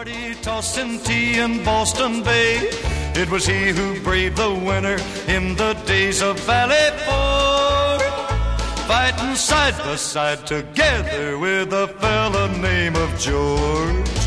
party tossing tea in Boston Bay. It was he who braved the winter in the days of Valley Ford, fighting side by side together with a fella named George.